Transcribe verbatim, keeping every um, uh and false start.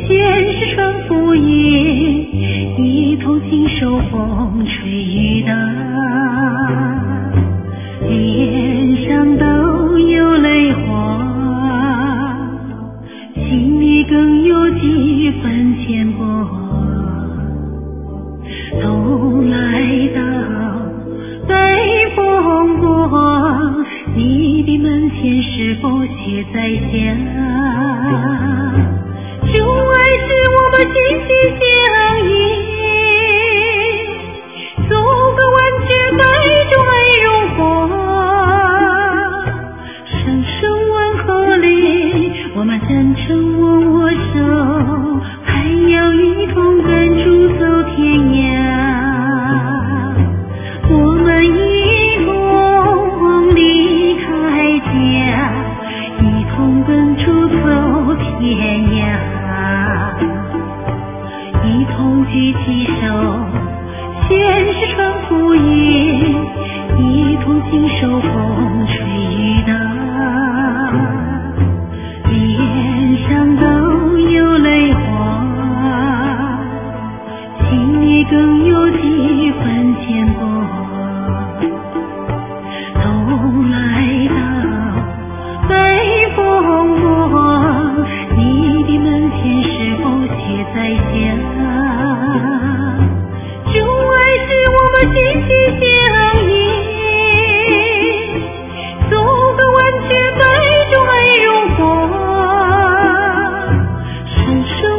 前世春复饮，一同经受风吹雨打，脸上都有泪花，心里更有几分牵挂。冬来到，北风过，你的门前是否雪在下？就爱是我们心心相依，走个万劫带着爱融化，声声问候里，我们真诚握握手，还要一同跟主走天涯。我们一同离开家，一同跟主走天涯，一同举起手，前世春复饮，一同经受风吹雨打，脸上都有泪花，心里更有几分牵挂。冬来到，北风过，你的门前是否雪在下？就爱是我们心心相依，走个万劫带着爱融化，声声